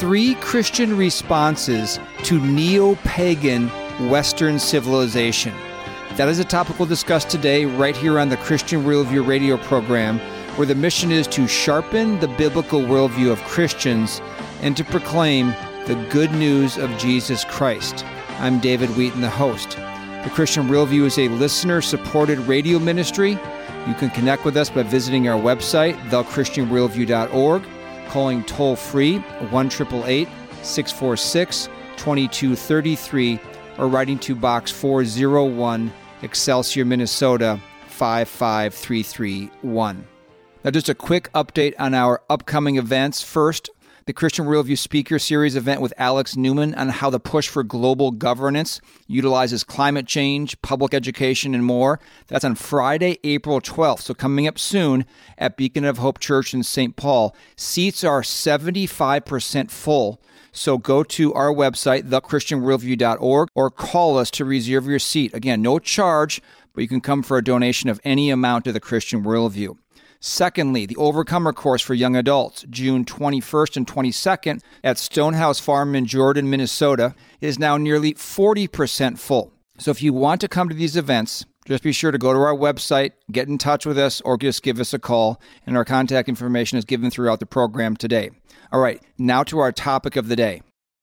3 Christian responses to neo-pagan Western civilization. That is a topic we'll discuss today right here on the Christian Worldview radio program, where the mission is to sharpen the biblical worldview of Christians and to proclaim the good news of Jesus Christ. I'm David Wheaton, the host. The Christian Worldview is a listener-supported radio ministry. You can connect with us by visiting our website, thechristianworldview.org, calling toll-free 1-888-646-2233, or writing to Box 401, Excelsior, Minnesota 55331. Now, just a quick update on our upcoming events. First, the Christian Worldview Speaker Series event with Alex Newman on how the push for global governance utilizes climate change, public education, and more. That's on Friday, April 12th, so coming up soon at Beacon of Hope Church in St. Paul. Seats are 75% full, so go to our website, thechristianworldview.org, or call us to reserve your seat. Again, no charge, but you can come for a donation of any amount to the Christian Worldview. Secondly, the Overcomer course for young adults, June 21st and 22nd at Stonehouse Farm in Jordan, Minnesota, is now nearly 40% full. So if you want to come to these events, just be sure to go to our website, get in touch with us, or just give us a call, and our contact information is given throughout the program today. All right, now to our topic of the day.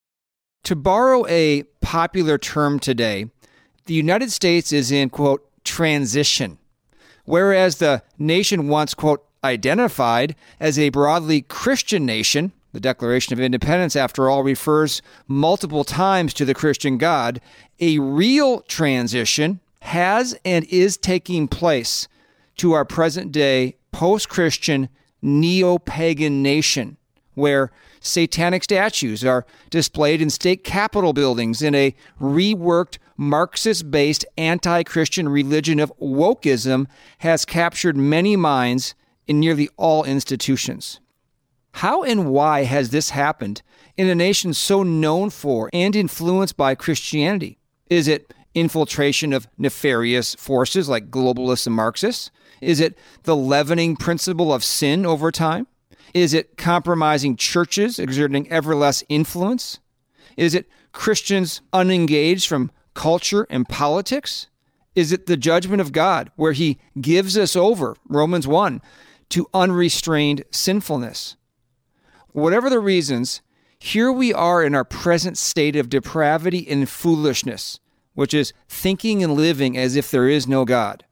To borrow a popular term today, the United States is in, quote, transition. Whereas the nation once, quote, identified as a broadly Christian nation, the Declaration of Independence, after all, refers multiple times to the Christian God, a real transition has and is taking place to our present-day post-Christian neo-pagan nation, where satanic statues are displayed in state capitol buildings in a reworked Marxist-based anti-Christian religion of wokeism has captured many minds in nearly all institutions. How and why has this happened in a nation so known for and influenced by Christianity? Is it infiltration of nefarious forces like globalists and Marxists? Is it the leavening principle of sin over time? Is it compromising churches exerting ever less influence? Is it Christians unengaged from culture and politics? Is it the judgment of God where he gives us over, Romans 1, to unrestrained sinfulness? Whatever the reasons, here we are in our present state of depravity and foolishness, which is thinking and living as if there is no God.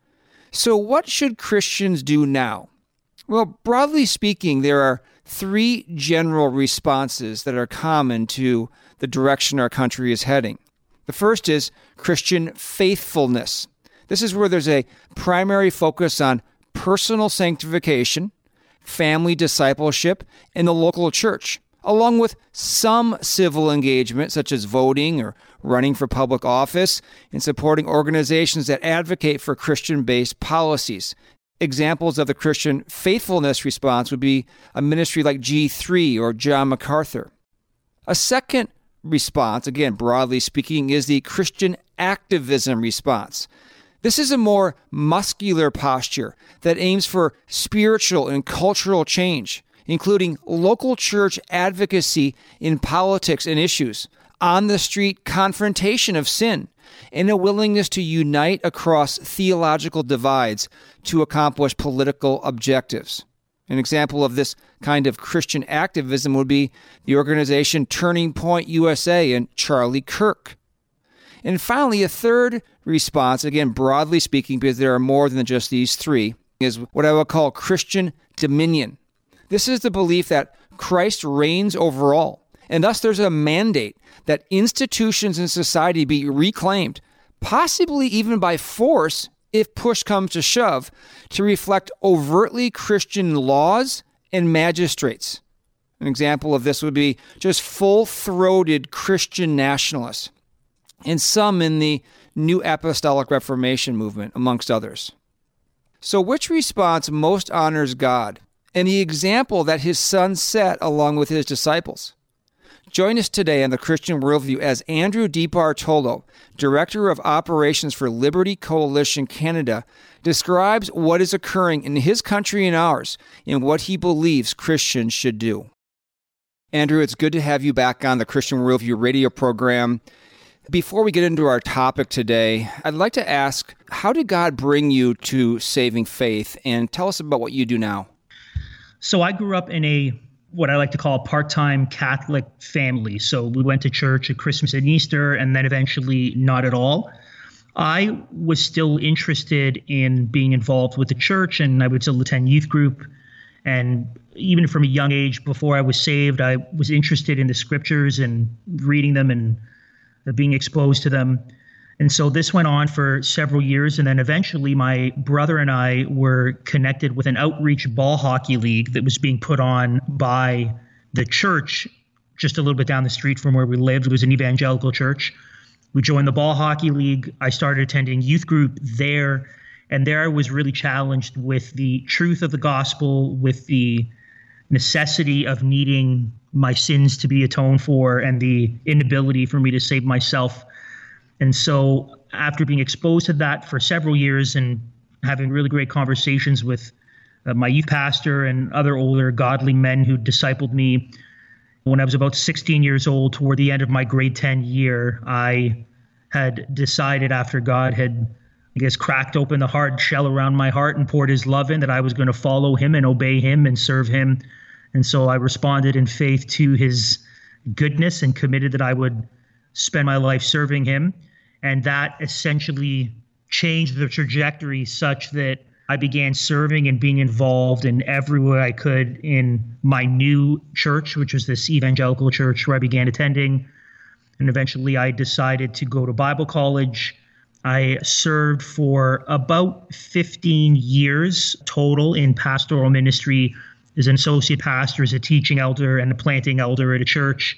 So what should Christians do now? Well, broadly speaking, there are 3 general responses that are common to the direction our country is heading. The first is Christian faithfulness. This is where there's a primary focus on personal sanctification, family discipleship, and the local church, along with some civil engagement such as voting or running for public office and supporting organizations that advocate for Christian-based policies. Examples of the Christian faithfulness response would be a ministry like G3 or John MacArthur. A second response, again, broadly speaking, is the Christian activism response. This is a more muscular posture that aims for spiritual and cultural change, including local church advocacy in politics and issues, on-the-street confrontation of sin, and a willingness to unite across theological divides to accomplish political objectives. An example of this kind of Christian activism would be the organization Turning Point USA and Charlie Kirk. And finally, a third response, again, broadly speaking, because there are more than just these 3, is what I would call Christian dominion. This is the belief that Christ reigns over all, and thus there's a mandate that institutions in society be reclaimed, possibly even by force, if push comes to shove, to reflect overtly Christian laws and magistrates. An example of this would be just full-throated Christian nationalists, and some in the New Apostolic Reformation movement, amongst others. So which response most honors God and the example that his son set along with his disciples? Join us today on the Christian Worldview as Andrew DiBartolo, Director of Operations for Liberty Coalition Canada, describes what is occurring in his country and ours and what he believes Christians should do. Andrew, it's good to have you back on the Christian Worldview radio program. Before we get into our topic today, I'd like to ask, how did God bring you to saving faith? And tell us about what you do now. So I grew up in what I like to call a part-time Catholic family. So we went to church at Christmas and Easter, and then eventually not at all. I was still interested in being involved with the church, and I would still attend youth group. And even from a young age, before I was saved, I was interested in the scriptures and reading them and being exposed to them. And so this went on for several years. And then eventually my brother and I were connected with an outreach ball hockey league that was being put on by the church just a little bit down the street from where we lived. It was an evangelical church. We joined the ball hockey league. I started attending youth group there. And there I was really challenged with the truth of the gospel, with the necessity of needing my sins to be atoned for and the inability for me to save myself. And so after being exposed to that for several years and having really great conversations with my youth pastor and other older godly men who discipled me, when I was about 16 years old, toward the end of my grade 10 year, I had decided, after God had, cracked open the hard shell around my heart and poured his love in, that I was going to follow him and obey him and serve him. And so I responded in faith to his goodness and committed that I would spend my life serving him. And that essentially changed the trajectory such that I began serving and being involved in every way I could in my new church, which was this evangelical church where I began attending. And eventually I decided to go to Bible college. I served for about 15 years total in pastoral ministry as an associate pastor, as a teaching elder, and a planting elder at a church.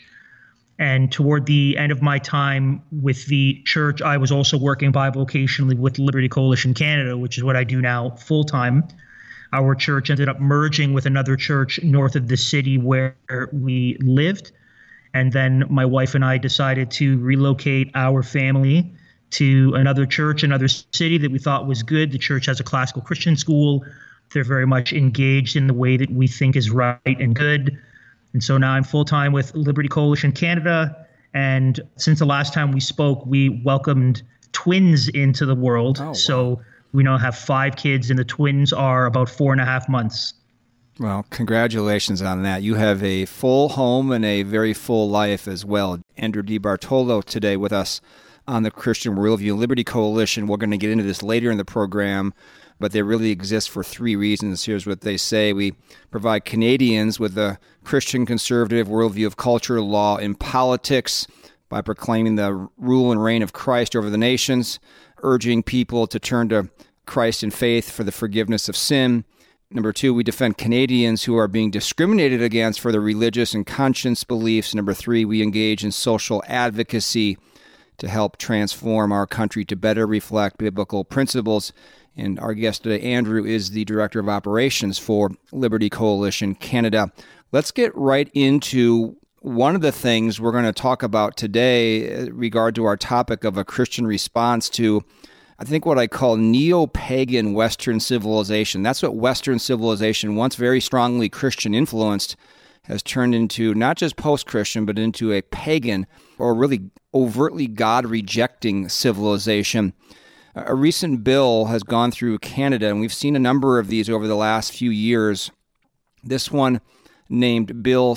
And toward the end of my time with the church, I was also working bivocationally with Liberty Coalition Canada, which is what I do now full-time. Our church ended up merging with another church north of the city where we lived. And then my wife and I decided to relocate our family to another church, another city that we thought was good. The church has a classical Christian school. They're very much engaged in the way that we think is right and good. And so now I'm full-time with Liberty Coalition Canada. And since the last time we spoke, we welcomed twins into the world. Oh, wow. So we now have 5 kids, and the twins are about 4.5 months. Well, congratulations on that. You have a full home and a very full life as well. Andrew DiBartolo today with us on the Christian Worldview. Liberty Coalition, we're going to get into this later in the program, but they really exist for 3 reasons. Here's what they say. We provide Canadians with a Christian conservative worldview of culture, law, and politics by proclaiming the rule and reign of Christ over the nations, urging people to turn to Christ in faith for the forgiveness of sin. Number 2, we defend Canadians who are being discriminated against for their religious and conscience beliefs. Number 3, we engage in social advocacy to help transform our country to better reflect biblical principles. And our guest today, Andrew, is the Director of Operations for Liberty Coalition Canada. Let's get right into one of the things we're going to talk about today in regard to our topic of a Christian response to, I think, what I call neo-pagan Western civilization. That's what Western civilization, once very strongly Christian influenced, has turned into not just post-Christian, but into a pagan or really overtly God-rejecting civilization. A recent bill has gone through Canada, and we've seen a number of these over the last few years. This one named Bill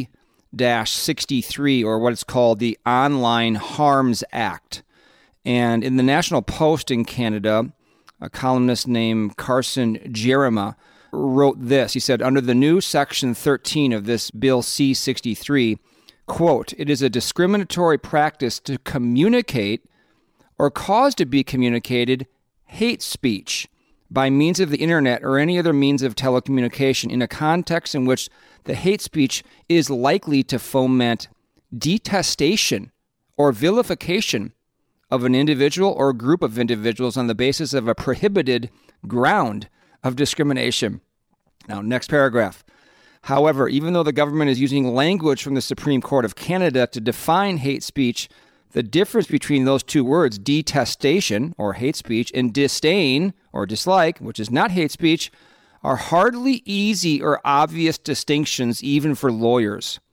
C-63, or what it's called the Online Harms Act. And in the National Post in Canada, a columnist named Carson Jerema wrote this. He said, under the new Section 13 of this Bill C-63, quote, it is a discriminatory practice to communicate or cause to be communicated hate speech by means of the internet or any other means of telecommunication in a context in which the hate speech is likely to foment detestation or vilification of an individual or group of individuals on the basis of a prohibited ground of discrimination. Now, next paragraph. However, even though the government is using language from the Supreme Court of Canada to define hate speech, the difference between those two words, detestation or hate speech, and disdain or dislike, which is not hate speech, are hardly easy or obvious distinctions even for lawyers.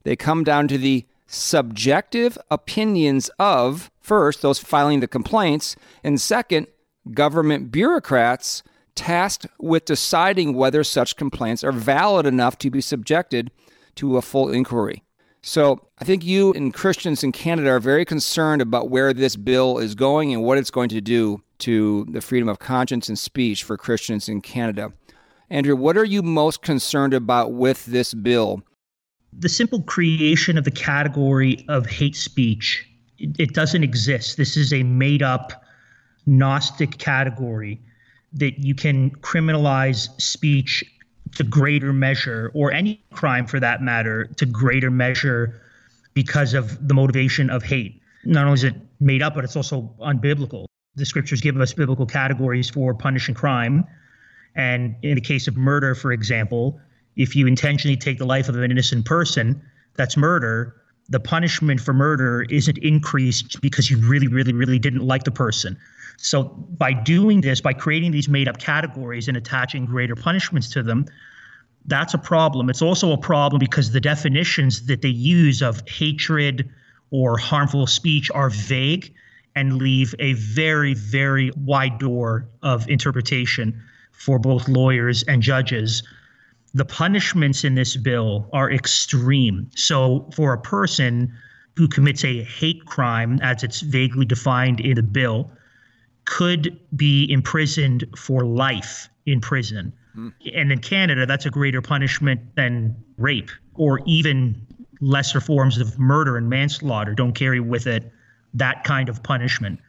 They come down to the subjective opinions of, first, those filing the complaints, and second, government bureaucrats tasked with deciding whether such complaints are valid enough to be subjected to a full inquiry. So I think you and Christians in Canada are very concerned about where this bill is going and what it's going to do to the freedom of conscience and speech for Christians in Canada. Andrew, what are you most concerned about with this bill? The simple creation of the category of hate speech, it doesn't exist. This is a made-up Gnostic category that you can criminalize speech to greater measure, or any crime for that matter, to greater measure because of the motivation of hate. Not only is it made up, but it's also unbiblical. The scriptures give us biblical categories for punishing crime. And in the case of murder, for example, if you intentionally take the life of an innocent person, that's murder. The punishment for murder isn't increased because you really, really, really didn't like the person. So by doing this, by creating these made-up categories and attaching greater punishments to them, that's a problem. It's also a problem because the definitions that they use of hatred or harmful speech are vague and leave a very, very wide door of interpretation for both lawyers and judges. The punishments in this bill are extreme. So for a person who commits a hate crime, as it's vaguely defined in the bill, could be imprisoned for life in prison. And in Canada, that's a greater punishment than rape, or even lesser forms of murder and manslaughter don't carry with it that kind of punishment.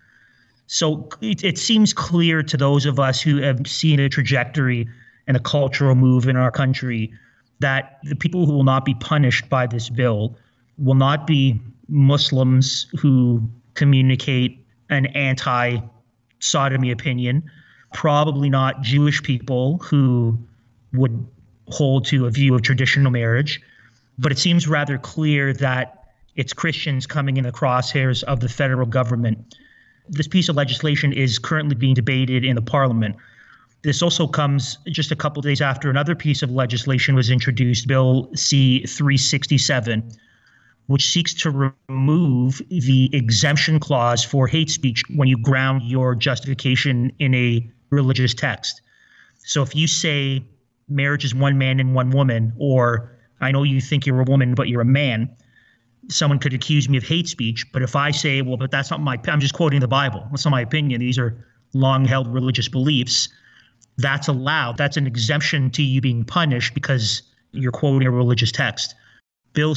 So it seems clear to those of us who have seen a trajectory and a cultural move in our country that the people who will not be punished by this bill will not be Muslims who communicate an anti-sodomy opinion, probably not Jewish people who would hold to a view of traditional marriage, but it seems rather clear that it's Christians coming in the crosshairs of the federal government. This piece of legislation is currently being debated in the parliament. This also comes just a couple of days after another piece of legislation was introduced, Bill C-367, which seeks to remove the exemption clause for hate speech when you ground your justification in a religious text. So if you say marriage is one man and one woman, or I know you think you're a woman, but you're a man, someone could accuse me of hate speech. But if I say, well, but that's not I'm just quoting the Bible. That's not my opinion. These are long-held religious beliefs. That's allowed. That's an exemption to you being punished because you're quoting a religious text. Bill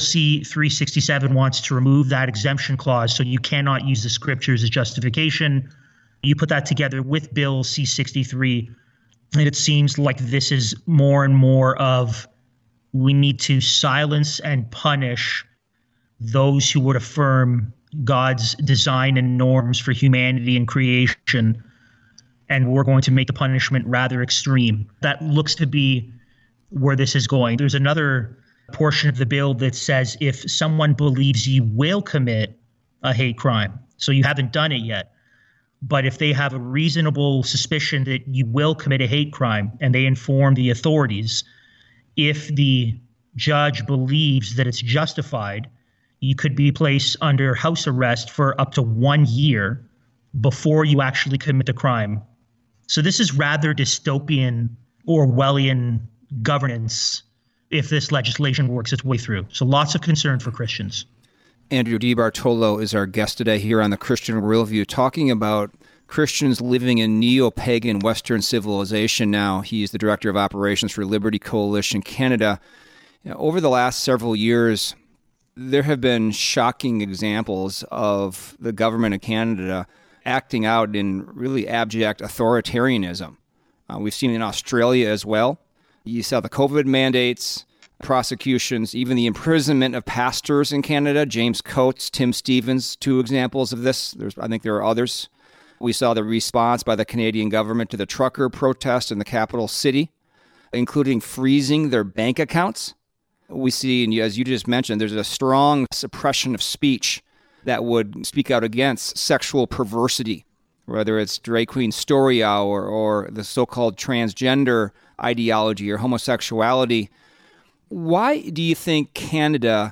C-367 wants to remove that exemption clause, so you cannot use the scriptures as justification. You put that together with Bill C-63, and it seems like this is more and more of we need to silence and punish those who would affirm God's design and norms for humanity and creation, and we're going to make the punishment rather extreme. That looks to be where this is going. There's another portion of the bill that says if someone believes you will commit a hate crime, so you haven't done it yet, but if they have a reasonable suspicion that you will commit a hate crime and they inform the authorities, if the judge believes that it's justified, you could be placed under house arrest for up to 1 year before you actually commit the crime. So this is rather dystopian, Orwellian governance if this legislation works its way through. So lots of concern for Christians. Andrew DiBartolo is our guest today here on the Christian Worldview, talking about Christians living in neo-pagan Western civilization now. He's the Director of Operations for Liberty Coalition Canada. Over the last several years, there have been shocking examples of the government of Canada acting out in really abject authoritarianism. We've seen it in Australia as well. You saw the COVID mandates, prosecutions, even the imprisonment of pastors in Canada. James Coates, Tim Stevens, two examples of this. I think there are others. We saw the response by the Canadian government to the trucker protest in the capital city, including freezing their bank accounts. We see, and as you just mentioned, there's a strong suppression of speech that would speak out against sexual perversity, whether it's Drag Queen Story Hour or the so-called transgender ideology or homosexuality. Why do you think Canada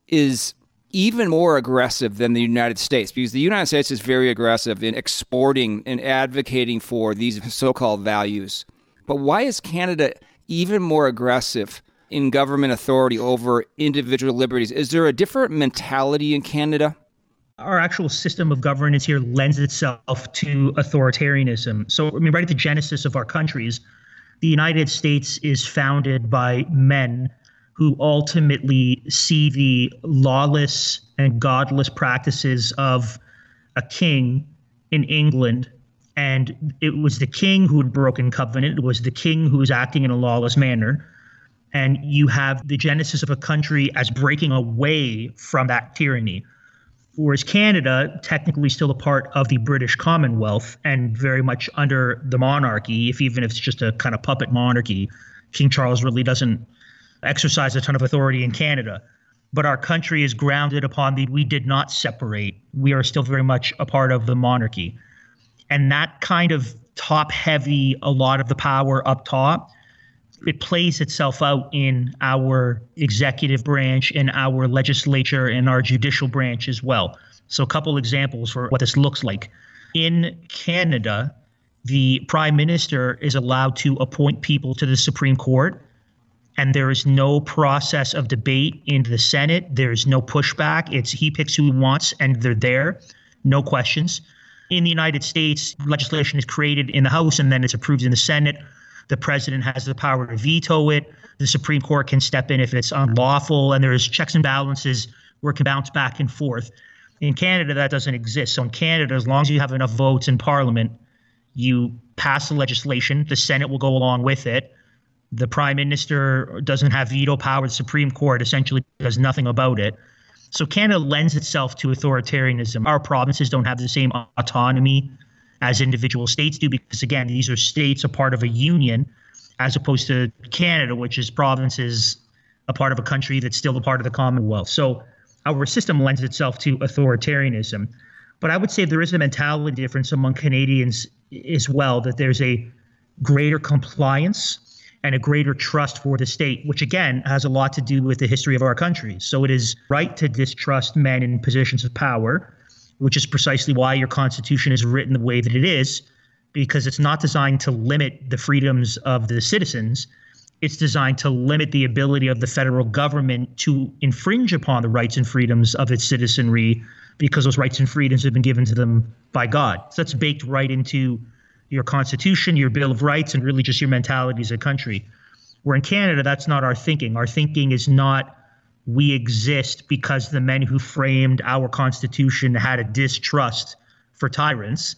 is even more aggressive than the United States, because the United States is very aggressive in exporting and advocating for these so-called values. But why is Canada even more aggressive in government authority over individual liberties? Is there a different mentality in Canada? Our actual system of governance here lends itself to authoritarianism. So, right at the genesis of our countries, the United States is founded by men who ultimately see the lawless and godless practices of a king in England. And it was the king who had broken covenant. It was the king who was acting in a lawless manner. And you have the genesis of a country as breaking away from that tyranny. Whereas Canada, technically still a part of the British Commonwealth and very much under the monarchy, even if it's just a kind of puppet monarchy. King Charles really doesn't exercise a ton of authority in Canada. But our country is grounded upon we did not separate. We are still very much a part of the monarchy. And that kind of top-heavy, a lot of the power up top, it plays itself out in our executive branch, in our legislature, and our judicial branch as well. So a couple examples for what this looks like. In Canada, the prime minister is allowed to appoint people to the Supreme Court, and there is no process of debate in the Senate. There's no pushback. He picks who he wants, and they're there. No questions. In the United States, legislation is created in the House, and then it's approved in the Senate. The president has the power to veto it. The Supreme Court can step in if it's unlawful, and there's checks and balances where it can bounce back and forth. In Canada, that doesn't exist. So in Canada, as long as you have enough votes in Parliament, you pass the legislation. The Senate will go along with it. The prime minister doesn't have veto power. The Supreme Court essentially does nothing about it. So Canada lends itself to authoritarianism. Our provinces don't have the same autonomy as individual states do, because, again, these are states a part of a union, as opposed to Canada, which is provinces a part of a country that's still a part of the Commonwealth. So our system lends itself to authoritarianism. But I would say there is a mentality difference among Canadians as well, that there's a greater compliance and a greater trust for the state, which, again, has a lot to do with the history of our country. So it is right to distrust men in positions of power, which is precisely why your Constitution is written the way that it is, because it's not designed to limit the freedoms of the citizens. It's designed to limit the ability of the federal government to infringe upon the rights and freedoms of its citizenry, because those rights and freedoms have been given to them by God. So that's baked right into your Constitution, your Bill of Rights, and really just your mentality as a country. Where in Canada, that's not our thinking. Our thinking is not we exist because the men who framed our Constitution had a distrust for tyrants.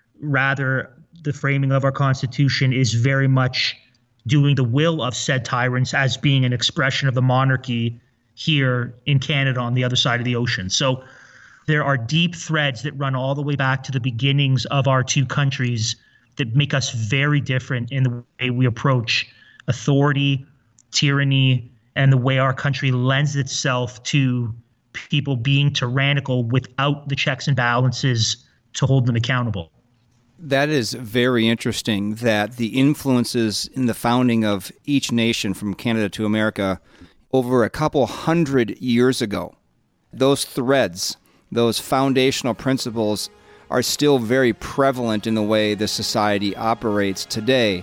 Rather, the framing of our Constitution is very much doing the will of said tyrants as being an expression of the monarchy here in Canada on the other side of the ocean. So there are deep threads that run all the way back to the beginnings of our two countries that make us very different in the way we approach authority, tyranny, and the way our country lends itself to people being tyrannical without the checks and balances to hold them accountable. That is very interesting, that the influences in the founding of each nation from Canada to America over a couple hundred years ago, those threads, those foundational principles are still very prevalent in the way the society operates today.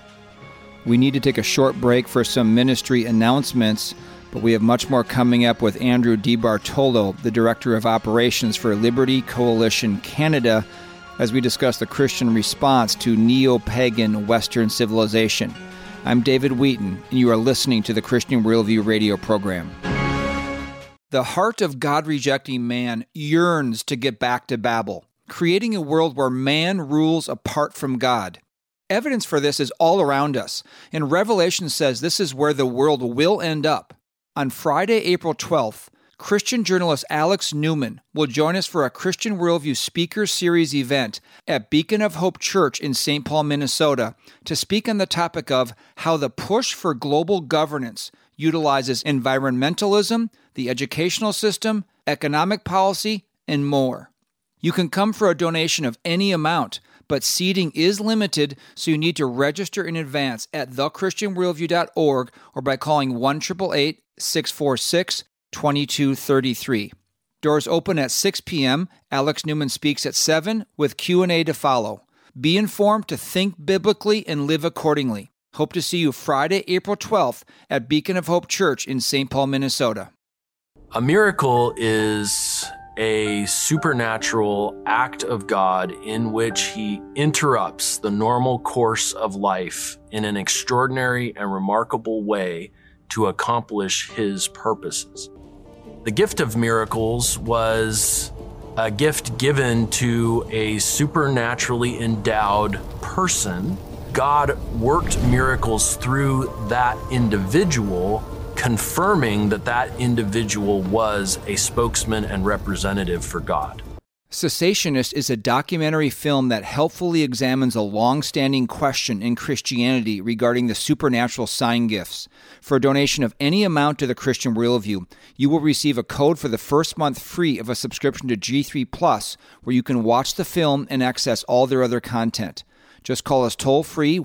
We need to take a short break for some ministry announcements, but we have much more coming up with Andrew DiBartolo, the Director of Operations for Liberty Coalition Canada, as we discuss the Christian response to neo-pagan Western civilization. I'm David Wheaton, and you are listening to the Christian Worldview radio program. The heart of God-rejecting man yearns to get back to Babel, creating a world where man rules apart from God. Evidence for this is all around us, and Revelation says this is where the world will end up. On Friday, April 12th, Christian journalist Alex Newman will join us for a Christian Worldview Speaker Series event at Beacon of Hope Church in St. Paul, Minnesota, to speak on the topic of how the push for global governance utilizes environmentalism, the educational system, economic policy, and more. You can come for a donation of any amount, but seating is limited, so you need to register in advance at thechristianworldview.org or by calling 1-888-646-3633. 2233. Doors open at 6 p.m. Alex Newman speaks at 7 with Q&A to follow. Be informed to think biblically and live accordingly. Hope to see you Friday, April 12th at Beacon of Hope Church in St. Paul, Minnesota. A miracle is a supernatural act of God in which he interrupts the normal course of life in an extraordinary and remarkable way to accomplish his purposes. The gift of miracles was a gift given to a supernaturally endowed person. God worked miracles through that individual, confirming that that individual was a spokesman and representative for God. Cessationist is a documentary film that helpfully examines a long-standing question in Christianity regarding the supernatural sign gifts. For a donation of any amount to the Christian Worldview, you will receive a code for the first month free of a subscription to G3 Plus, where you can watch the film and access all their other content. Just call us toll-free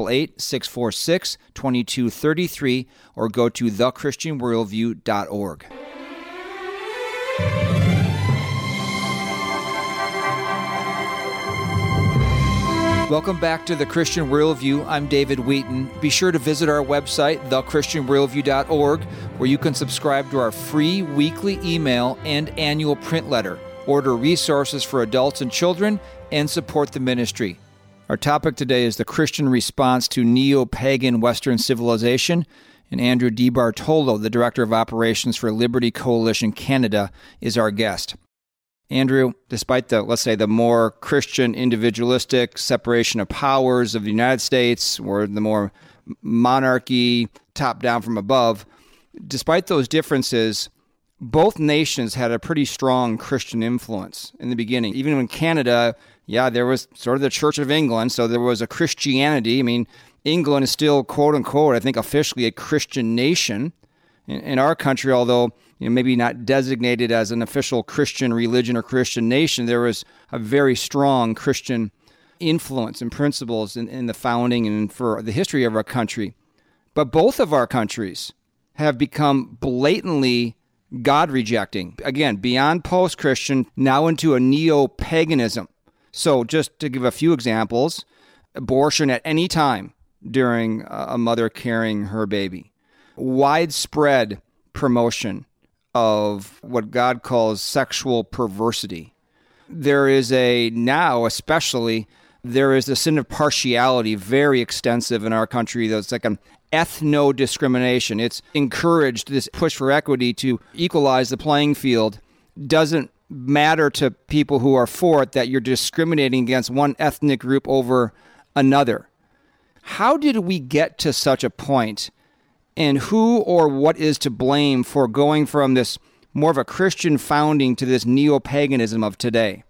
1-888-646-2233 or go to thechristianworldview.org. Welcome back to The Christian Worldview. I'm David Wheaton. Be sure to visit our website, thechristianworldview.org, where you can subscribe to our free weekly email and annual print letter, order resources for adults and children, and support the ministry. Our topic today is the Christian response to neo-pagan Western civilization, and Andrew DiBartolo, the Director of Operations for Liberty Coalition Canada, is our guest. Andrew, despite the more Christian individualistic separation of powers of the United States, or the more monarchy, top down from above, despite those differences, both nations had a pretty strong Christian influence in the beginning. Even in Canada, there was sort of the Church of England, so there was a Christianity. I mean, England is still, quote unquote, I think officially a Christian nation. In our country, although maybe not designated as an official Christian religion or Christian nation, there was a very strong Christian influence and principles in the founding and for the history of our country. But both of our countries have become blatantly God-rejecting. Again, beyond post-Christian, now into a neo-paganism. So just to give a few examples, abortion at any time during a mother carrying her baby. Widespread promotion of what God calls sexual perversity. There is now especially, there is a sin of partiality very extensive in our country. That's like an ethno-discrimination. It's encouraged, this push for equity to equalize the playing field. Doesn't matter to people who are for it that you're discriminating against one ethnic group over another. How did we get to such a point? And who or what is to blame for going from this more of a Christian founding to this neo-paganism of today?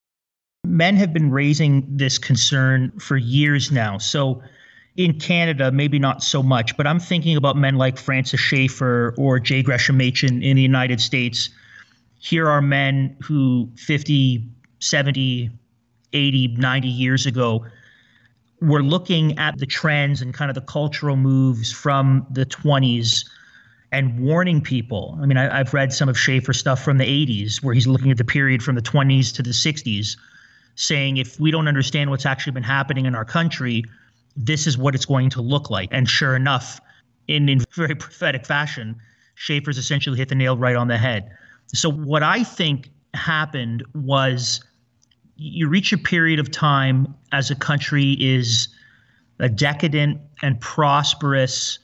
Men have been raising this concern for years now. So in Canada, maybe not so much, but I'm thinking about men like Francis Schaeffer or J. Gresham Machen in the United States. Here are men who 50, 70, 80, 90 years ago we're looking at the trends and kind of the cultural moves from the 20s and warning people. I mean, I've read some of Schaeffer's stuff from the 80s where he's looking at the period from the 20s to the 60s, saying if we don't understand what's actually been happening in our country, this is what it's going to look like. And sure enough, in very prophetic fashion, Schaeffer's essentially hit the nail right on the head. So what I think happened was you reach a period of time as a country is a decadent and prosperous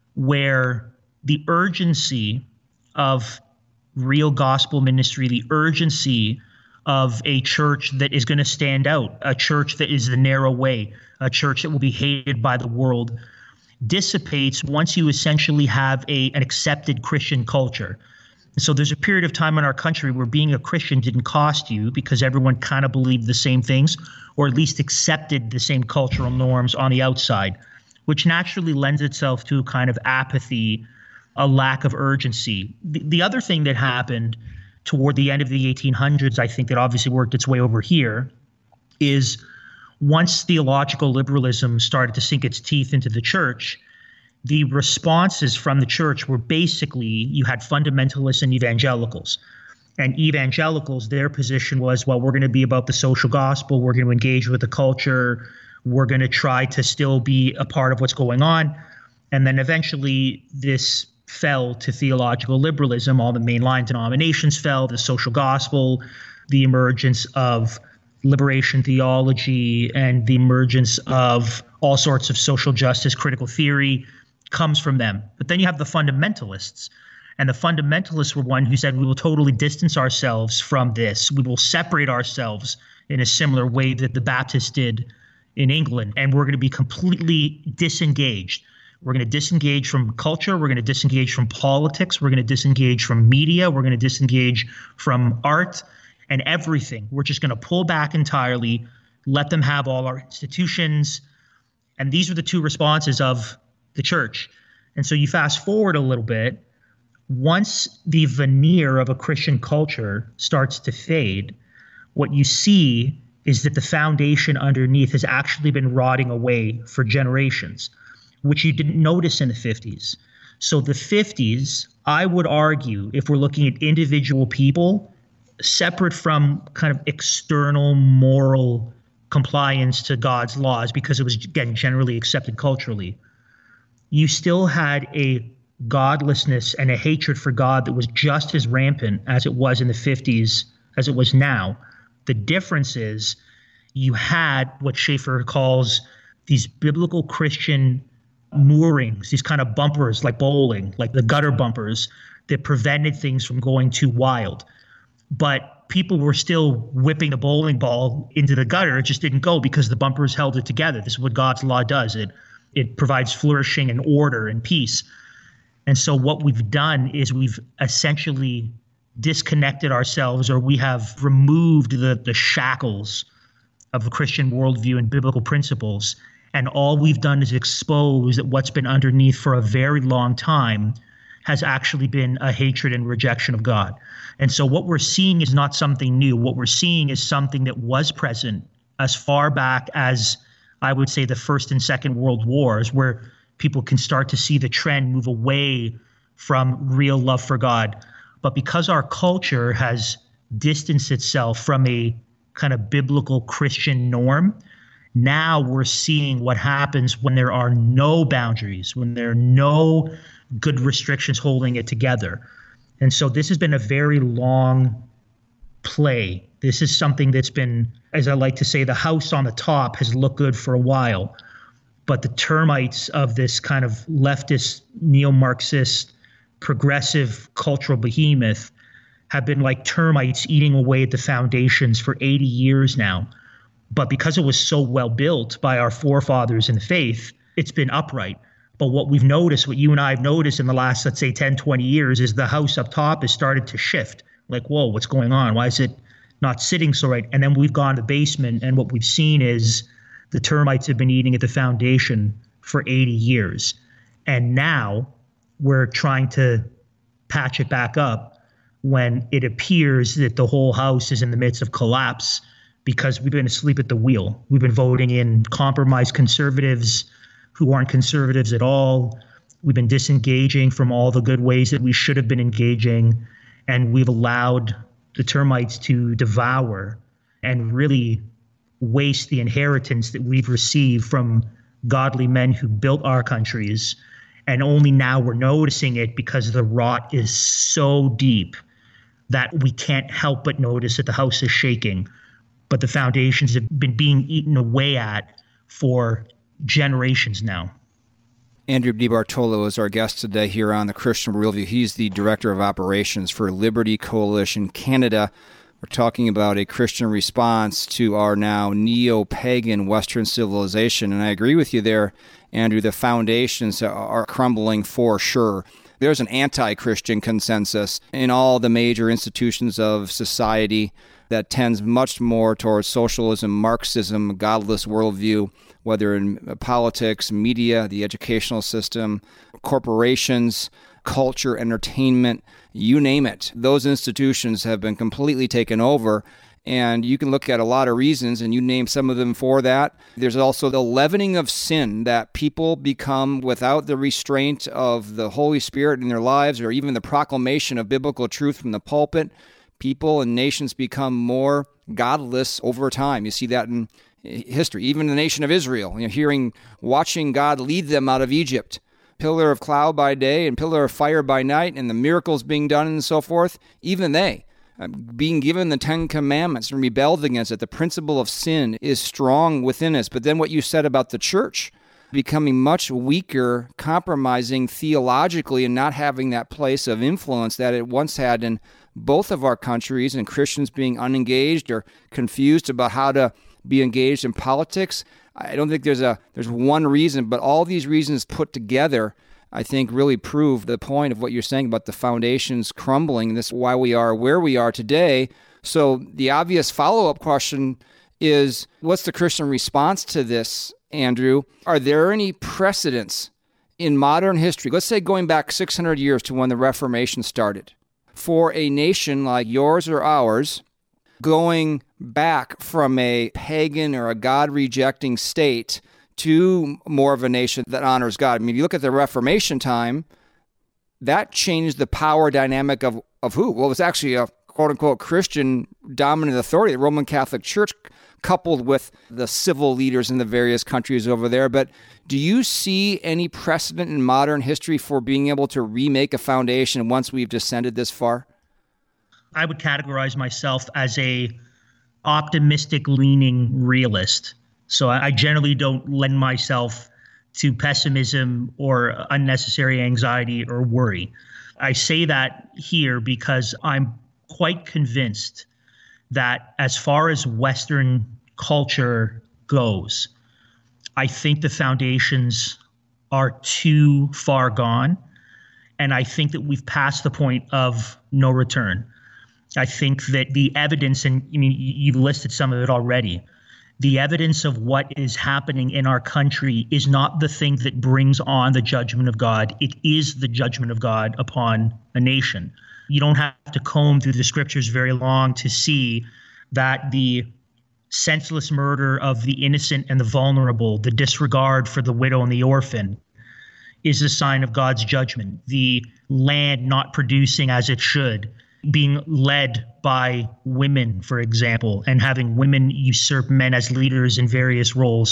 where the urgency of real gospel ministry, the urgency of a church that is going to stand out, a church that is the narrow way, a church that will be hated by the world, dissipates once you essentially have an accepted Christian culture. So there's a period of time in our country where being a Christian didn't cost you because everyone kind of believed the same things, or at least accepted the same cultural norms on the outside, which naturally lends itself to a kind of apathy, a lack of urgency. The other thing that happened toward the end of the 1800s, I think that obviously worked its way over here, is once theological liberalism started to sink its teeth into the church, the responses from the church were basically you had fundamentalists and evangelicals. And evangelicals, their position was, well, we're going to be about the social gospel. We're going to engage with the culture. We're going to try to still be a part of what's going on. And then eventually this fell to theological liberalism. All the mainline denominations fell, the social gospel, the emergence of liberation theology, and the emergence of all sorts of social justice critical theory comes from them. But then you have the fundamentalists. And the fundamentalists were one who said, we will totally distance ourselves from this. We will separate ourselves in a similar way that the Baptists did in England. And we're going to be completely disengaged. We're going to disengage from culture. We're going to disengage from politics. We're going to disengage from media. We're going to disengage from art and everything. We're just going to pull back entirely, let them have all our institutions. And these are the two responses of the church. And so you fast forward a little bit. Once the veneer of a Christian culture starts to fade, what you see is that the foundation underneath has actually been rotting away for generations, which you didn't notice in the 50s. So the 50s, I would argue, if we're looking at individual people, separate from kind of external moral compliance to God's laws, because it was, again, generally accepted culturally, you still had a godlessness and a hatred for God that was just as rampant as it was in the 50s as it was now. The difference is you had what Schaeffer calls these biblical Christian moorings, these kind of bumpers like bowling, like the gutter bumpers that prevented things from going too wild. But people were still whipping the bowling ball into the gutter. It just didn't go because the bumpers held it together. This is what God's law does. It provides flourishing and order and peace. And so what we've done is we've essentially disconnected ourselves, or we have removed the shackles of a Christian worldview and biblical principles. And all we've done is expose that what's been underneath for a very long time has actually been a hatred and rejection of God. And so what we're seeing is not something new. What we're seeing is something that was present as far back as, I would say, the First and Second World Wars, where people can start to see the trend move away from real love for God. But because our culture has distanced itself from a kind of biblical Christian norm, now we're seeing what happens when there are no boundaries, when there are no good restrictions holding it together. And so this has been a very long play. This is something that's been, as I like to say, the house on the top has looked good for a while. But the termites of this kind of leftist, neo-Marxist, progressive cultural behemoth have been like termites eating away at the foundations for 80 years now. But because it was so well built by our forefathers in the faith, it's been upright. But what we've noticed, what you and I have noticed in the last, let's say, 10, 20 years is the house up top has started to shift. Like, whoa, what's going on? Why is it not sitting so right? And then we've gone to the basement, and what we've seen is the termites have been eating at the foundation for 80 years. And now we're trying to patch it back up when it appears that the whole house is in the midst of collapse because we've been asleep at the wheel. We've been voting in compromised conservatives who aren't conservatives at all. We've been disengaging from all the good ways that we should have been engaging. And we've allowed the termites to devour and really waste the inheritance that we've received from godly men who built our countries. And only now we're noticing it because the rot is so deep that we can't help but notice that the house is shaking. But the foundations have been being eaten away at for generations now. Andrew DiBartolo is our guest today here on the Christian Worldview. He's the Director of Operations for Liberty Coalition Canada. We're talking about a Christian response to our now neo-pagan Western civilization. And I agree with you there, Andrew. The foundations are crumbling for sure. There's an anti-Christian consensus in all the major institutions of society that tends much more towards socialism, Marxism, godless worldview, whether in politics, media, the educational system, corporations, culture, entertainment, you name it. Those institutions have been completely taken over, And you can look at a lot of reasons, and you name some of them for that. There's also the leavening of sin, that people become, without the restraint of the Holy Spirit in their lives, or even the proclamation of biblical truth from the pulpit, people and nations become more godless over time. You see that in history, even the nation of Israel, watching God lead them out of Egypt. Pillar of cloud by day and pillar of fire by night, and the miracles being done and so forth, even they, being given the 10 Commandments and rebelled against it. The principle of sin is strong within us. But then what you said about the church becoming much weaker, compromising theologically, and not having that place of influence that it once had in both of our countries, and Christians being unengaged or confused about how to be engaged in politics. I don't think there's one reason, but all these reasons put together, I think, really prove the point of what you're saying about the foundations crumbling. This is why we are where we are today. So the obvious follow-up question is, what's the Christian response to this, Andrew? Are there any precedents in modern history, let's say going back 600 years to when the Reformation started, for a nation like yours or ours going back from a pagan or a God-rejecting state to more of a nation that honors God? I mean, if you look at the Reformation time, that changed the power dynamic of who? Well, it was actually a quote-unquote Christian dominant authority, the Roman Catholic Church, coupled with the civil leaders in the various countries over there. But do you see any precedent in modern history for being able to remake a foundation once we've descended this far? I would categorize myself as a optimistic-leaning realist. So I generally don't lend myself to pessimism or unnecessary anxiety or worry. I say that here because I'm quite convinced that as far as Western culture goes, I think the foundations are too far gone, and I think that we've passed the point of no return. I think that the evidence, and I mean, you've listed some of it already, the evidence of what is happening in our country is not the thing that brings on the judgment of God. It is the judgment of God upon a nation. You don't have to comb through the scriptures very long to see that the senseless murder of the innocent and the vulnerable, the disregard for the widow and the orphan, is a sign of God's judgment. The land not producing as it should, being led by women, for example, and having women usurp men as leaders in various roles,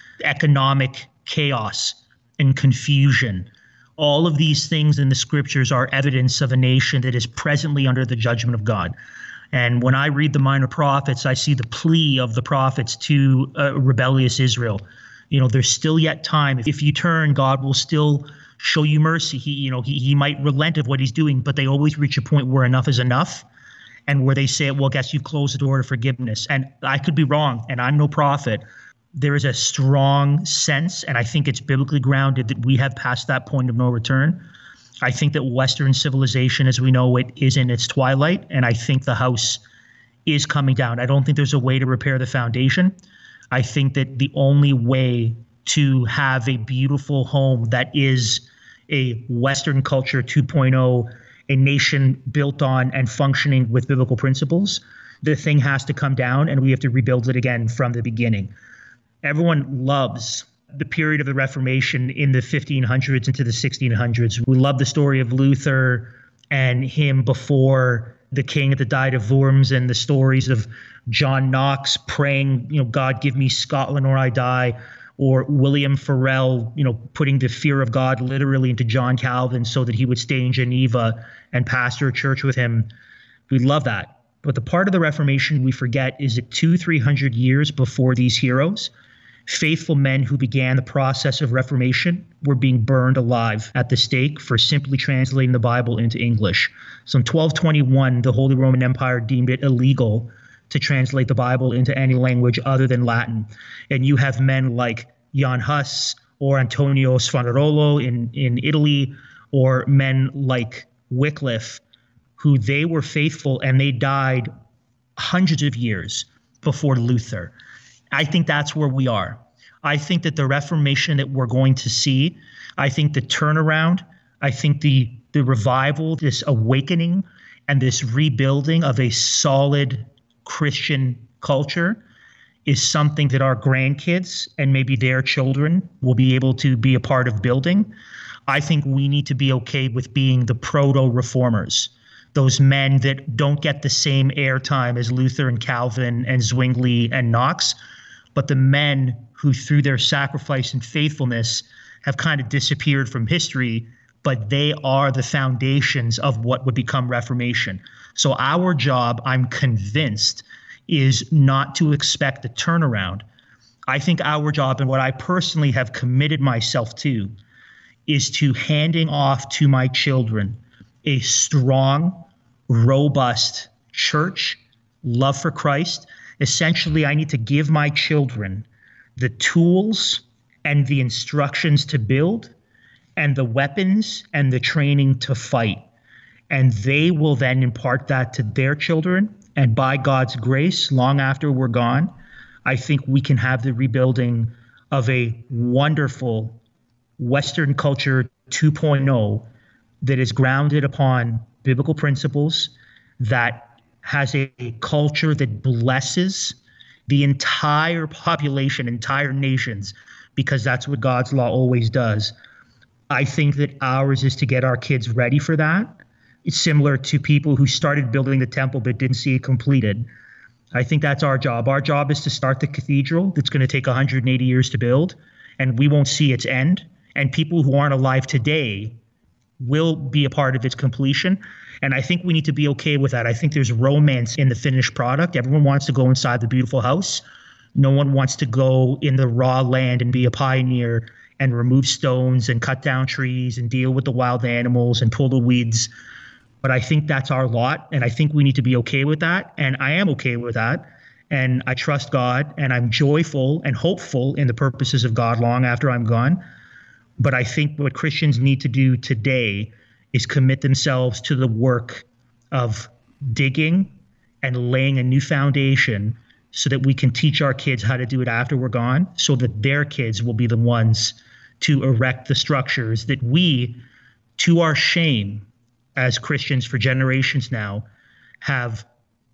economic chaos and confusion. All of these things in the scriptures are evidence of a nation that is presently under the judgment of God. And when I read the Minor Prophets, I see the plea of the prophets to rebellious Israel. There's still yet time. If you turn, God will still show you mercy. He might relent of what he's doing, but they always reach a point where enough is enough, and where they say, well, guess you've closed the door to forgiveness. And I could be wrong, and I'm no prophet. There is a strong sense, and I think it's biblically grounded, that we have passed that point of no return. I think that Western civilization, as we know it, is in its twilight, and I think the house is coming down. I don't think there's a way to repair the foundation. I think that the only way to have a beautiful home that is a Western culture 2.0, a nation built on and functioning with biblical principles, the thing has to come down, and we have to rebuild it again from the beginning. Everyone loves the period of the Reformation in the 1500s into the 1600s. We love the story of Luther and him before the king at the Diet of Worms, and the stories of John Knox praying, God, give me Scotland or I die, or William Farel, putting the fear of God literally into John Calvin so that he would stay in Geneva and pastor a church with him. We love that. But the part of the Reformation we forget is that 200-300 years before these heroes, faithful men who began the process of Reformation were being burned alive at the stake for simply translating the Bible into English. So in 1221, the Holy Roman Empire deemed it illegal to translate the Bible into any language other than Latin. And you have men like Jan Hus or Antonio Savonarola in Italy, or men like Wycliffe, who they were faithful and they died hundreds of years before Luther. I think that's where we are. I think that the Reformation that we're going to see, I think the turnaround, I think the revival, this awakening and this rebuilding of a solid Christian culture is something that our grandkids and maybe their children will be able to be a part of building. I think we need to be okay with being the proto-reformers, those men that don't get the same airtime as Luther and Calvin and Zwingli and Knox, but the men who through their sacrifice and faithfulness have kind of disappeared from history, but they are the foundations of what would become Reformation. So our job, I'm convinced, is not to expect a turnaround. I think our job, and what I personally have committed myself to, is to handing off to my children a strong, robust church, love for Christ. Essentially, I need to give my children the tools and the instructions to build and the weapons and the training to fight. And they will then impart that to their children. And by God's grace, long after we're gone, I think we can have the rebuilding of a wonderful Western culture 2.0 that is grounded upon biblical principles, that has a culture that blesses the entire population, entire nations, because that's what God's law always does. I think that ours is to get our kids ready for that. It's similar to people who started building the temple but didn't see it completed. I think that's our job. Our job is to start the cathedral that's going to take 180 years to build, and we won't see its end. And people who aren't alive today will be a part of its completion. And I think we need to be okay with that. I think there's romance in the finished product. Everyone wants to go inside the beautiful house. No one wants to go in the raw land and be a pioneer and remove stones and cut down trees and deal with the wild animals and pull the weeds. But I think that's our lot, and I think we need to be okay with that. And I am okay with that. And I trust God, and I'm joyful and hopeful in the purposes of God long after I'm gone. But I think what Christians need to do today is commit themselves to the work of digging and laying a new foundation so that we can teach our kids how to do it after we're gone, so that their kids will be the ones to erect the structures that we, to our shame as Christians for generations now, have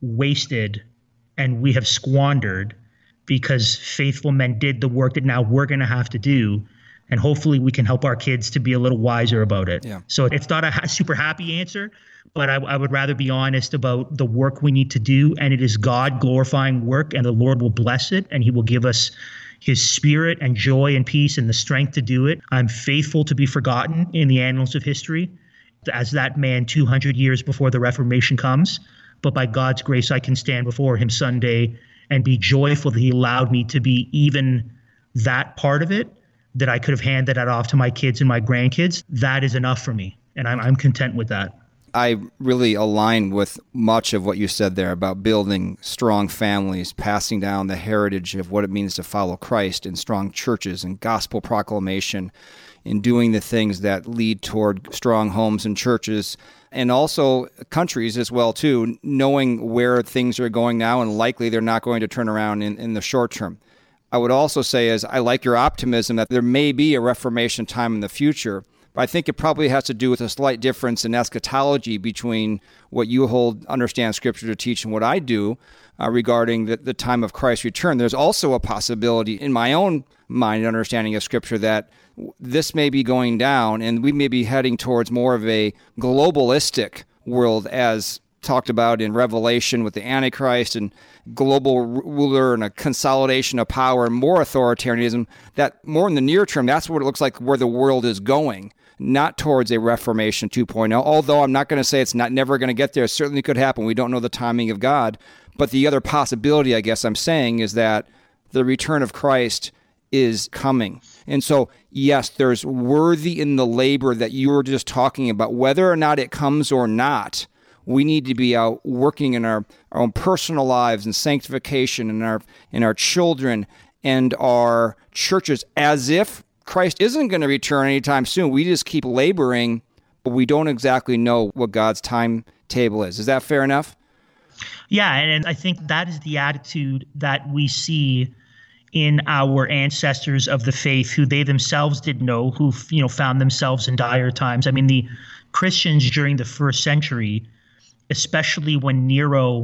wasted and we have squandered because faithful men did the work that now we're going to have to do. And hopefully we can help our kids to be a little wiser about it. Yeah. So it's not a super happy answer, but I would rather be honest about the work we need to do. And it is God glorifying work, and the Lord will bless it, and he will give us his spirit and joy and peace and the strength to do it. I'm faithful to be forgotten in the annals of history as that man 200 years before the Reformation comes. But by God's grace, I can stand before him someday and be joyful that he allowed me to be even that part of it, that I could have handed that off to my kids and my grandkids. That is enough for me, and I'm content with that. I really align with much of what you said there about building strong families, passing down the heritage of what it means to follow Christ, in strong churches and gospel proclamation, in doing the things that lead toward strong homes and churches, and also countries as well, too, knowing where things are going now, and likely they're not going to turn around in the short term. I would also say is I like your optimism that there may be a Reformation time in the future, but I think it probably has to do with a slight difference in eschatology between what you understand Scripture to teach and what I do regarding the time of Christ's return. There's also a possibility in my own mind and understanding of Scripture that this may be going down and we may be heading towards more of a globalistic world, as talked about in Revelation with the Antichrist and global ruler and a consolidation of power and more authoritarianism, that more in the near term, that's what it looks like where the world is going, not towards a Reformation 2.0, although I'm not going to say it's never going to get there. It certainly could happen. We don't know the timing of God. But the other possibility, I guess I'm saying, is that the return of Christ is coming. And so, yes, there's worthy in the labor that you were just talking about. Whether or not it comes or not, we need to be out working in our own personal lives and sanctification in our children and our churches as if Christ isn't going to return anytime soon. We just keep laboring, but we don't exactly know what God's timetable is. Is that fair enough? Yeah, and I think that is the attitude that we see in our ancestors of the faith, who they themselves didn't know, who found themselves in dire times. I mean, the Christians during the first century, especially when Nero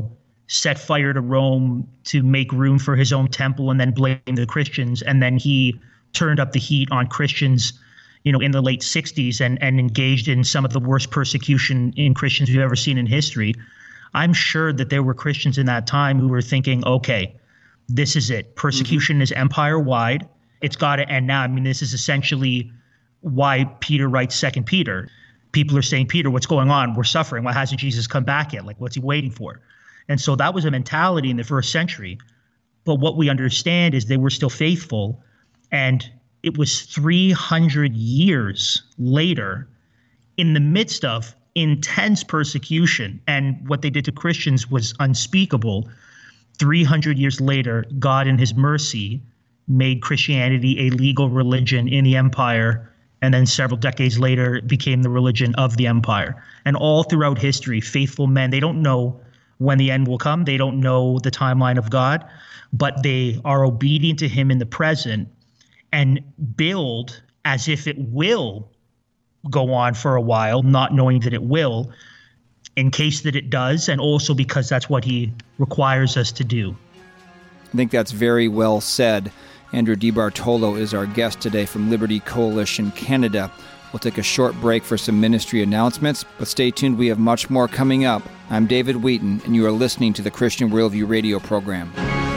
set fire to Rome to make room for his own temple and then blame the Christians. And then he turned up the heat on Christians, in the late 60s and engaged in some of the worst persecution in Christians we've ever seen in history. I'm sure that there were Christians in that time who were thinking, okay, this is it. Persecution is empire-wide. It's got to end now. I mean, this is essentially why Peter writes 2 Peter. People are saying, Peter, what's going on? We're suffering. Why hasn't Jesus come back yet? Like, what's he waiting for? And so that was a mentality in the first century. But what we understand is they were still faithful. And it was 300 years later, in the midst of intense persecution, and what they did to Christians was unspeakable. 300 years later, God in his mercy made Christianity a legal religion in the empire, and then several decades later it became the religion of the empire. And all throughout history, faithful men, they don't know when the end will come. They don't know the timeline of God, but they are obedient to him in the present and build as if it will go on for a while, not knowing that it will, in case that it does, and also because that's what he requires us to do. I think that's very well said. Andrew DiBartolo is our guest today from Liberty Coalition Canada. We'll take a short break for some ministry announcements, but stay tuned. We have much more coming up. I'm David Wheaton, and you are listening to the Christian Worldview radio program.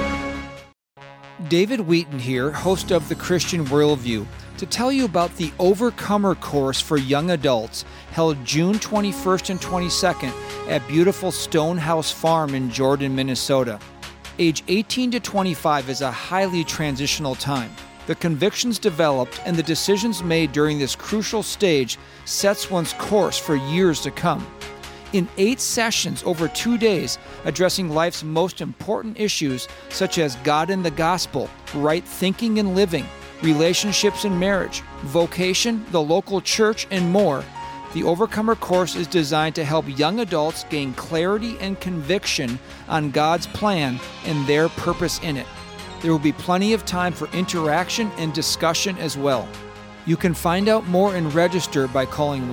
David Wheaton here, host of the Christian Worldview, to tell you about the Overcomer course for young adults held June 21st and 22nd at beautiful Stonehouse Farm in Jordan, Minnesota. Age 18 to 25 is a highly transitional time. The convictions developed and the decisions made during this crucial stage sets one's course for years to come. In 8 sessions over 2 days, addressing life's most important issues such as God and the gospel, right thinking and living, relationships and marriage, vocation, the local church, and more, the Overcomer course is designed to help young adults gain clarity and conviction on God's plan and their purpose in it. There will be plenty of time for interaction and discussion as well. You can find out more and register by calling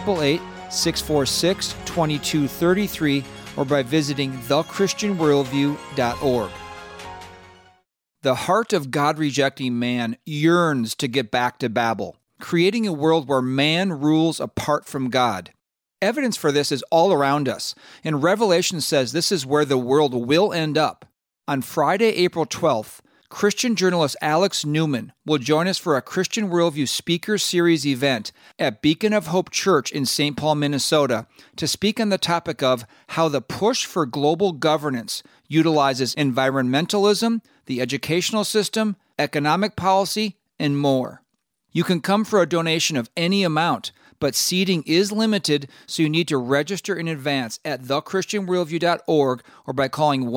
1-888-646-2233 or by visiting thechristianworldview.org. The heart of God-rejecting man yearns to get back to Babel, creating a world where man rules apart from God. Evidence for this is all around us, and Revelation says this is where the world will end up. On Friday, April 12th, Christian journalist Alex Newman will join us for a Christian Worldview Speaker Series event at Beacon of Hope Church in St. Paul, Minnesota, to speak on the topic of how the push for global governance utilizes environmentalism, the educational system, economic policy, and more. You can come for a donation of any amount, but seating is limited, so you need to register in advance at thechristianworldview.org or by calling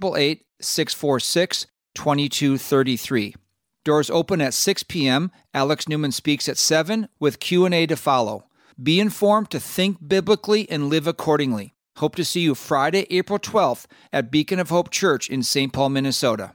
1-888-646-2233. Doors open at 6 p.m. Alex Newman speaks at 7 with Q&A to follow. Be informed to think biblically and live accordingly. Hope to see you Friday, April 12th at Beacon of Hope Church in St. Paul, Minnesota.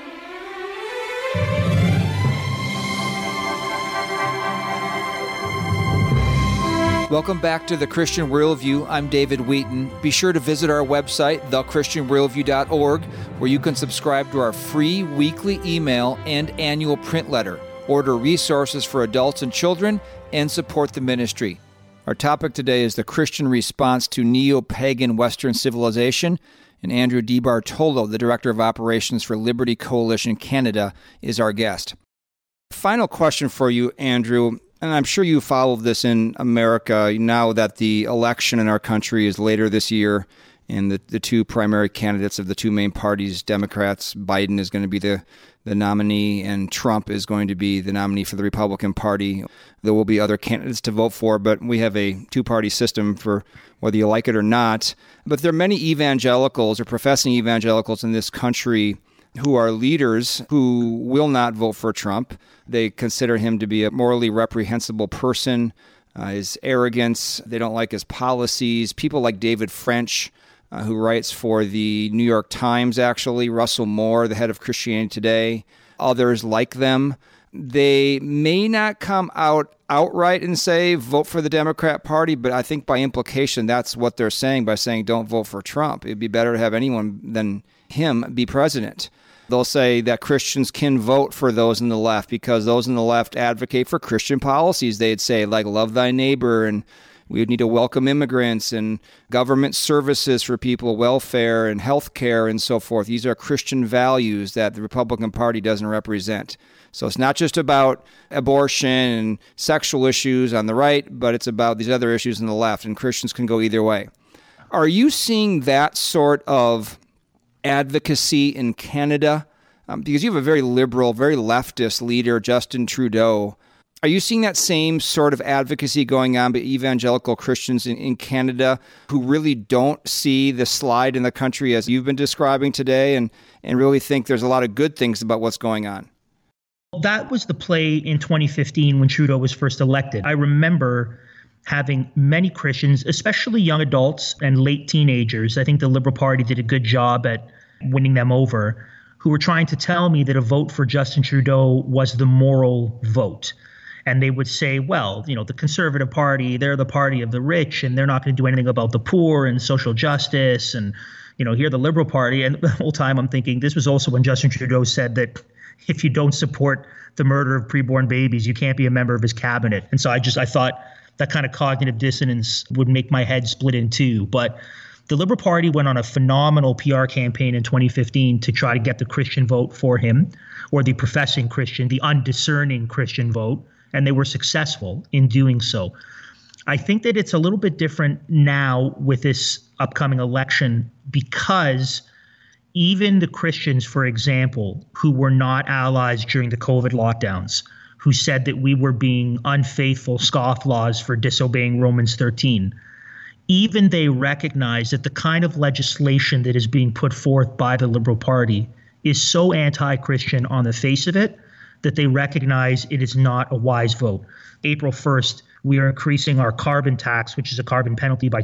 Welcome back to the Christian Worldview. I'm David Wheaton. Be sure to visit our website, thechristianworldview.org, where you can subscribe to our free weekly email and annual print letter, order resources for adults and children, and support the ministry. Our topic today is the Christian response to neo-pagan Western civilization, and Andrew DiBartolo, the Director of Operations for Liberty Coalition Canada, is our guest. Final question for you, Andrew. And I'm sure you follow this in America now that the election in our country is later this year, and the two primary candidates of the two main parties, Democrats, Biden is going to be the nominee, and Trump is going to be the nominee for the Republican Party. There will be other candidates to vote for, but we have a two-party system for whether you like it or not. But there are many evangelicals or professing evangelicals in this country who are leaders who will not vote for Trump. They consider him to be a morally reprehensible person, his arrogance. They don't like his policies. People like David French, who writes for the New York Times, actually, Russell Moore, the head of Christianity Today, others like them. they may not come out outright and say, vote for the Democrat Party, but I think by implication, that's what they're saying by saying, don't vote for Trump. It'd be better to have anyone than him be president. They'll say that Christians can vote for those in the left because those in the left advocate for Christian policies. They'd say, like, love thy neighbor, and we would need to welcome immigrants and government services for people, welfare and health care and so forth. These are Christian values that the Republican Party doesn't represent. So it's not just about abortion and sexual issues on the right, but it's about these other issues on the left, and Christians can go either way. Are you seeing that sort of advocacy in Canada? Because you have a very liberal, very leftist leader, Justin Trudeau. Are you seeing that same sort of advocacy going on by evangelical Christians in Canada who really don't see the slide in the country as you've been describing today and really think there's a lot of good things about what's going on? That was the play in 2015 when Trudeau was first elected. I remember having many Christians, especially young adults and late teenagers, I think the Liberal Party did a good job at winning them over, who were trying to tell me that a vote for Justin Trudeau was the moral vote. And they would say, well, you know, the Conservative Party, they're the party of the rich, and they're not going to do anything about the poor and social justice. And, you know, here the Liberal Party. And the whole time I'm thinking, this was also when Justin Trudeau said that if you don't support the murder of preborn babies, you can't be a member of his cabinet. And so I thought that kind of cognitive dissonance would make my head split in two. But the Liberal Party went on a phenomenal PR campaign in 2015 to try to get the Christian vote for him, or the professing Christian, the undiscerning Christian vote. And they were successful in doing so. I think that it's a little bit different now with this upcoming election because even the Christians, for example, who were not allies during the COVID lockdowns, who said that we were being unfaithful scofflaws for disobeying Romans 13, even they recognize that the kind of legislation that is being put forth by the Liberal Party is so anti-Christian on the face of it that they recognize it is not a wise vote. April 1st, we are increasing our carbon tax, which is a carbon penalty, by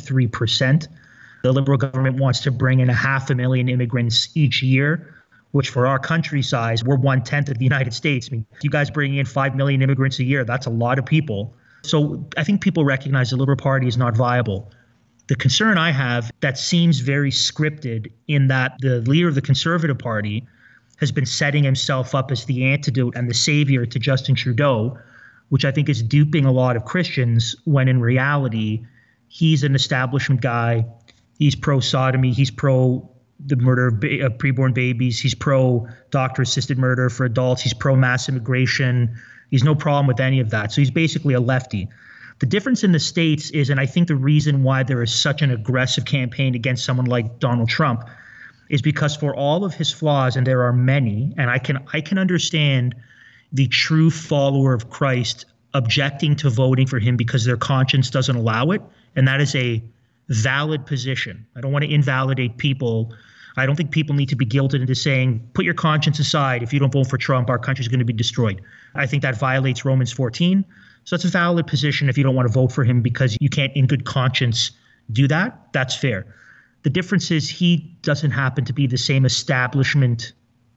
23%. The Liberal government wants to bring in 500,000 immigrants each year, which for our country size, we're 1/10 of the United States. I mean, you guys bring in 5 million immigrants a year, that's a lot of people. So I think people recognize the Liberal Party is not viable. The concern I have that seems very scripted in that the leader of the Conservative Party has been setting himself up as the antidote and the savior to Justin Trudeau, which I think is duping a lot of Christians when in reality, he's an establishment guy. He's pro-sodomy. He's pro the murder of preborn babies. He's pro-doctor-assisted murder for adults. He's pro-mass immigration. He's no problem with any of that. So he's basically a lefty. The difference in the States is, and I think the reason why there is such an aggressive campaign against someone like Donald Trump is because for all of his flaws, and there are many, and I can understand the true follower of Christ objecting to voting for him because their conscience doesn't allow it, and that is a valid position. I don't want to invalidate people. I don't think people need to be guilted into saying, put your conscience aside. If you don't vote for Trump, our country's going to be destroyed. I think that violates Romans 14. So it's a valid position if you don't want to vote for him because you can't in good conscience do that. That's fair. The difference is he doesn't happen to be the same establishment,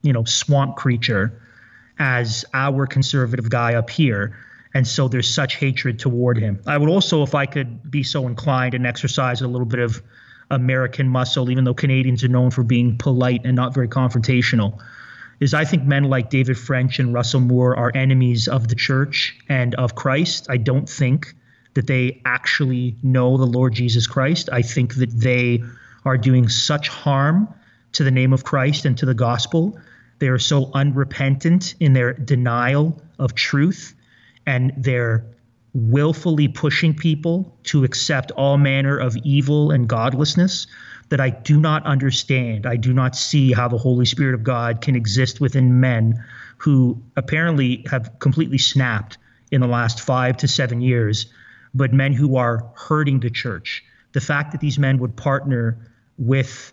swamp creature as our conservative guy up here. And so there's such hatred toward him. I would also, if I could be so inclined, and exercise a little bit of American muscle, even though Canadians are known for being polite and not very confrontational, is I think men like David French and Russell Moore are enemies of the church and of Christ. I don't think that they actually know the Lord Jesus Christ. I think that they are doing such harm to the name of Christ and to the gospel. They are so unrepentant in their denial of truth, and they're willfully pushing people to accept all manner of evil and godlessness that I do not understand. I do not see how the Holy Spirit of God can exist within men who apparently have completely snapped in the last 5 to 7 years, but men who are hurting the church. The fact that these men would partner with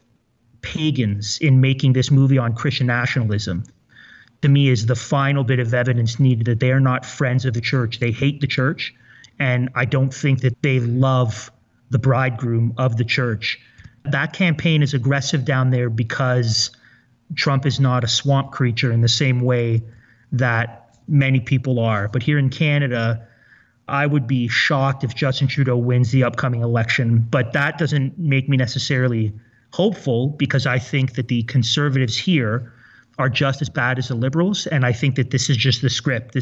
pagans in making this movie on Christian nationalism, to me, is the final bit of evidence needed that they are not friends of the church. They hate the church, and I don't think that they love the bridegroom of the church. That campaign is aggressive down there because Trump is not a swamp creature in the same way that many people are. But here in Canada, I would be shocked if Justin Trudeau wins the upcoming election. But that doesn't make me necessarily hopeful, because I think that the Conservatives here are just as bad as the Liberals. And I think that this is just the script.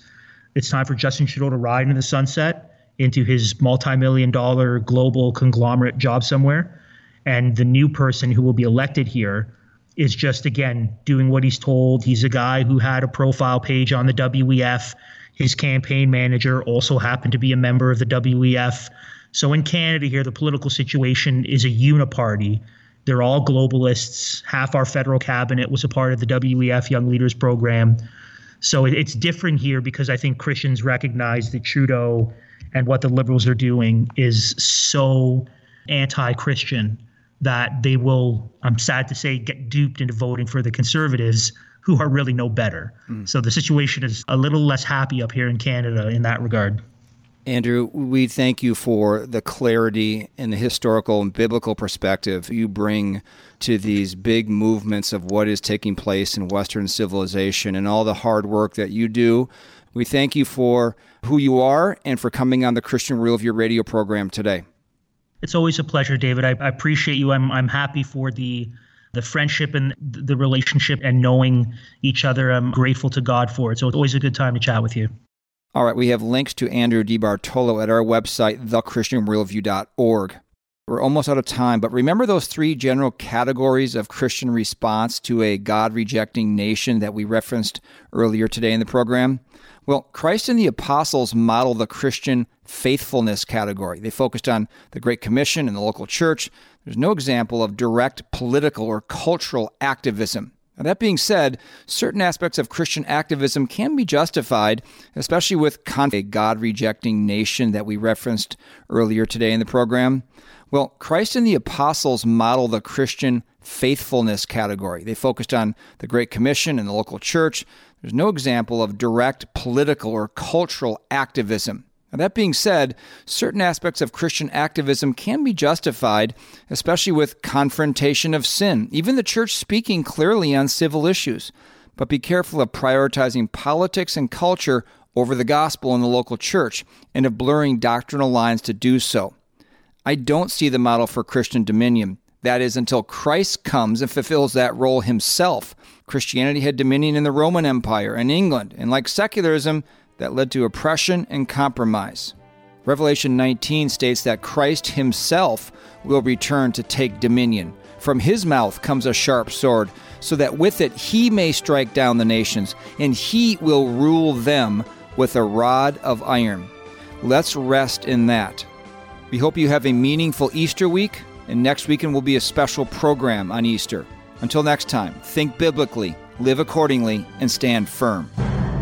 It's time for Justin Trudeau to ride into the sunset, into his multi-million-dollar global conglomerate job somewhere. And the new person who will be elected here is just, again, doing what he's told. He's a guy who had a profile page on the WEF. His campaign manager also happened to be a member of the WEF. So in Canada here, the political situation is a uniparty. They're all globalists. Half our federal cabinet was a part of the WEF Young Leaders Program. So it's different here because I think Christians recognize that Trudeau and what the Liberals are doing is so anti-Christian that they will, I'm sad to say, get duped into voting for the Conservatives, who are really no better. So the situation is a little less happy up here in Canada in that regard. Andrew, we thank you for the clarity and the historical and biblical perspective you bring to these big movements of what is taking place in Western civilization and all the hard work that you do. We thank you for who you are and for coming on the Christian Worldview radio program today. It's always a pleasure, David. I appreciate you. I'm happy for the friendship and the relationship and knowing each other. I'm grateful to God for it. So it's always a good time to chat with you. All right, we have links to Andrew DiBartolo at our website, thechristianworldview.org. We're almost out of time, but remember those three general categories of Christian response to a God-rejecting nation that we referenced earlier today in the program? Well, Christ and the apostles model the Christian faithfulness category. They focused on the Great Commission and the local church. There's no example of direct political or cultural activism. Now, that being said, certain aspects of Christian activism can be justified, especially with a God-rejecting nation that we referenced earlier today in the program. Well, Christ and the apostles model the Christian faithfulness category. They focused on the Great Commission and the local church. There's no example of direct political or cultural activism. Now, that being said, certain aspects of Christian activism can be justified, especially with confrontation of sin, even the church speaking clearly on civil issues. But be careful of prioritizing politics and culture over the gospel in the local church and of blurring doctrinal lines to do so. I don't see the model for Christian dominion. That is, until Christ comes and fulfills that role himself. Christianity had dominion in the Roman Empire and England, and like secularism, that led to oppression and compromise. Revelation 19 states that Christ himself will return to take dominion. From his mouth comes a sharp sword, so that with it he may strike down the nations, and he will rule them with a rod of iron. Let's rest in that. We hope you have a meaningful Easter week, and next weekend will be a special program on Easter. Until next time, think biblically, live accordingly, and stand firm.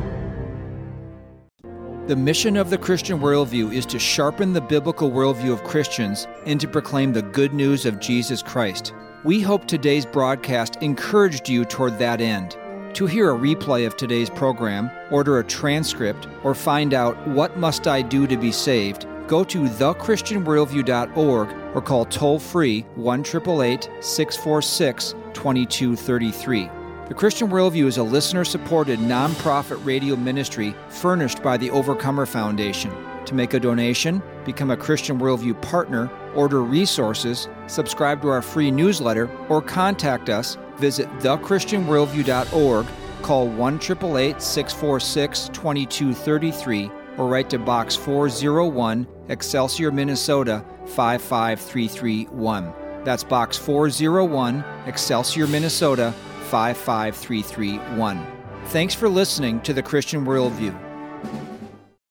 The mission of the Christian Worldview is to sharpen the biblical worldview of Christians and to proclaim the good news of Jesus Christ. We hope today's broadcast encouraged you toward that end. To hear a replay of today's program, order a transcript, or find out what must I do to be saved, go to thechristianworldview.org or call toll-free 1-888-646-2233. The Christian Worldview is a listener-supported, nonprofit radio ministry furnished by the Overcomer Foundation. To make a donation, become a Christian Worldview partner, order resources, subscribe to our free newsletter, or contact us, visit thechristianworldview.org, call 1-888-646-2233, or write to Box 401, Excelsior, Minnesota 55331. That's Box 401, Excelsior, Minnesota 55331. Thanks for listening to The Christian Worldview.